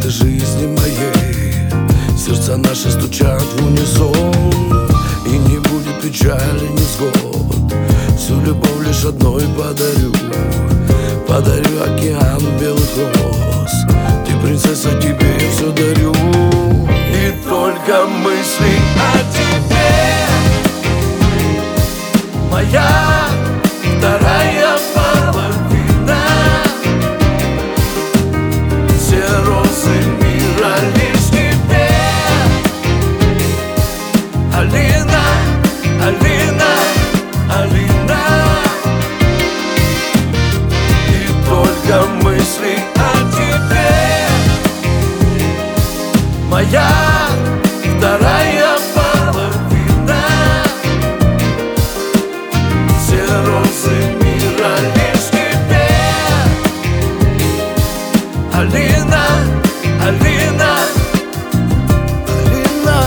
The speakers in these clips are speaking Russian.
этой жизни моей. Сердца наши стучат в унисон, и не будет печали, невзгод. Всю любовь лишь одной подарю, подарю океан белых роз. Ты принцесса, тебе все дарю. И только мысли о тебе, моя вторая половина. Все розы мира лишь тебе, Алина, Алина, Алина. И только мысли о тебе, моя вторая половина. Все розы мира лишь тебе, Алина, Алина, Алина.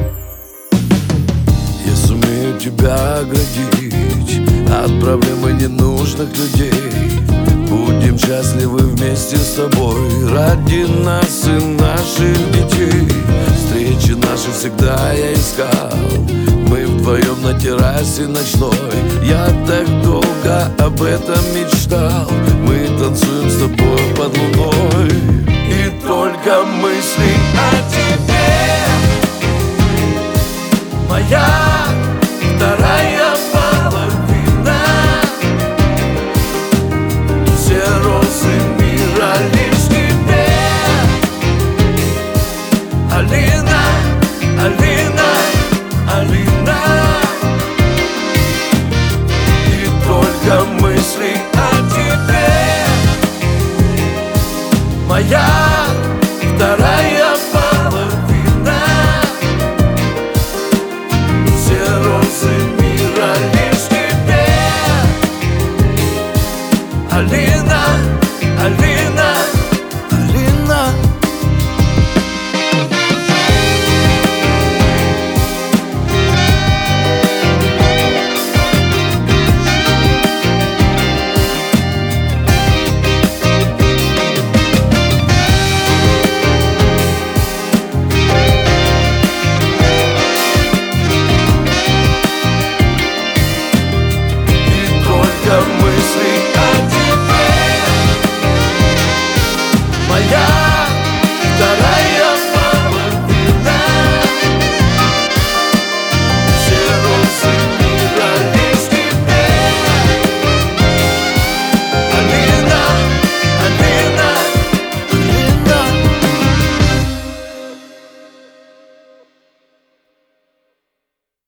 Я сумею тебя оградить от проблем и ненужных людей. Будем счастливы вместе с тобой, ради нас и наших детей. Встречи наши всегда я искал, мы вдвоем на террасе ночной. Я так долго об этом мечтал, мы танцуем с тобой под луной. И только мысли о тебе, моя вторая половина. Все розы мира лишь тебе, Алина, Алина, Алина. И только мысли о тебе, моя вторая